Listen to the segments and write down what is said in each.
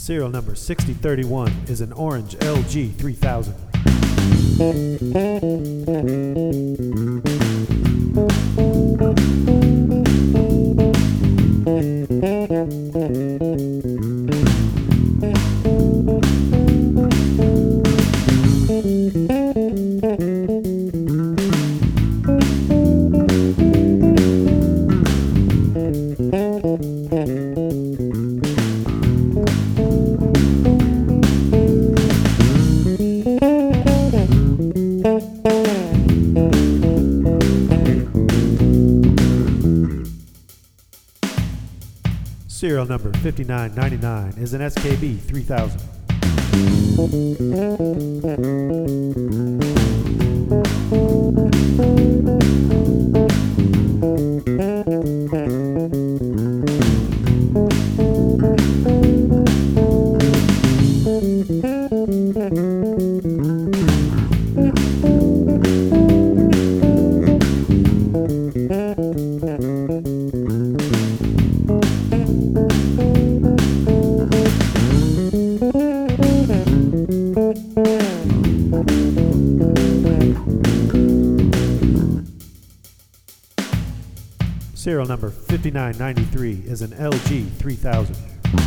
Serial number 6031 is an orange LG 3000. Serial number 5999 is an SKB 3000. Serial number 5993 is an LG 3000.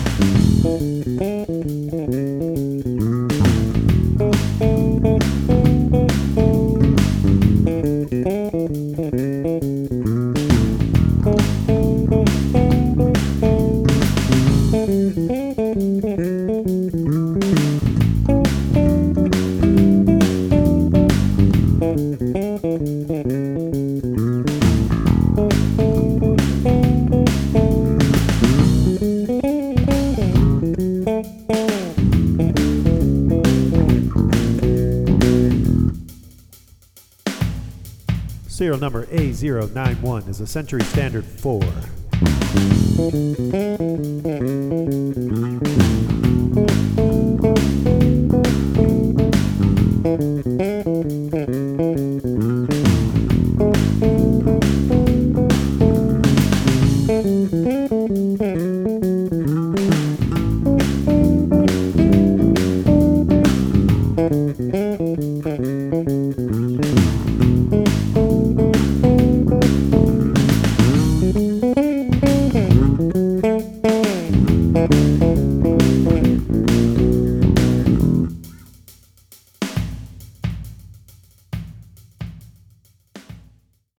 Serial number A091 is a Century Standard 4.